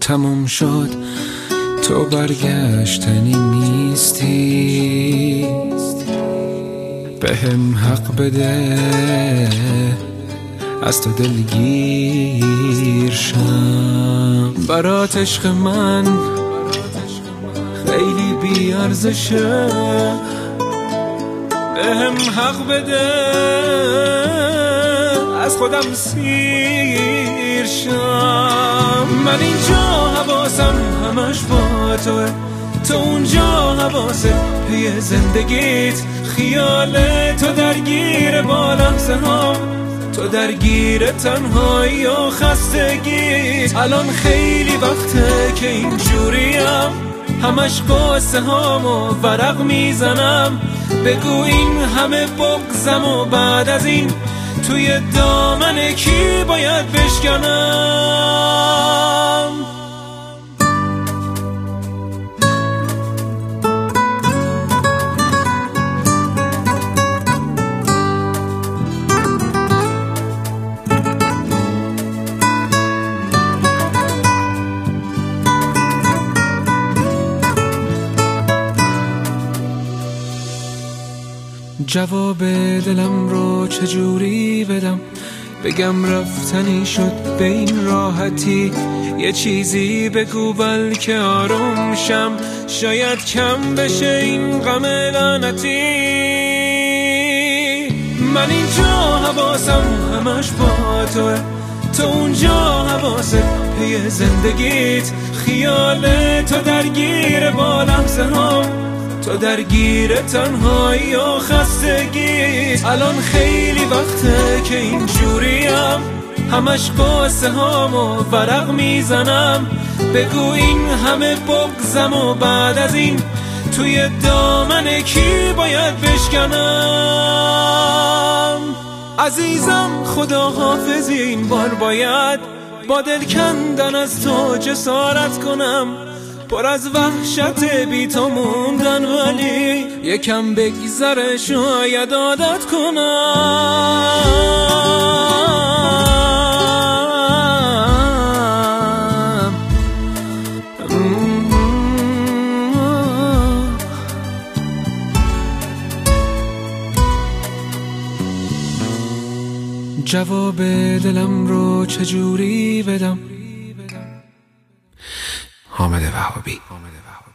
تموم شد تو برگشتنی نیستی، بهم حق بده از تو دلگیر شم. برات عشق من خیلی بی‌ارزشه، بهم حق بده از خودم سیر شم. من اینجا حواسم همش با توه، تو اونجا حواست پی زندگیت، خیال تو درگیر با لحظه ها، تو درگیر تنهایی و خستگیت. الان خیلی وقته که اینجوریم، همش قصه هامو ورق میزنم. بگو این همه بغضم و بعد از این توی دامن کی باید بشکنم؟ جواب دلم رو چجوری بدم؟ بگم رفتنی شد به این راحتی، یه چیزی بگو بلکه آروم شم، شاید کم بشه این غم لعنتی. من اینجا حواسم همش با توه، تو اونجا حواست پی زندگیت، خیال تو درگیر با لحظه ها، تو درگیر تنهایی و خستگیت. الان خیلی وقته که اینجوریم، همش قصه هامو ورق میزنم. بگو این همه بغضم و بعد از این توی دامن کی باید بشکنم؟ عزیزم خدا حافظی، این بار باید با دل کندن از تو جسارت کنم. پر از وحشت بی تو موندن، ولی یکم بگذره شاید عادت کنم. جواب دلم رو چجوری بدم؟ حامد وهابی.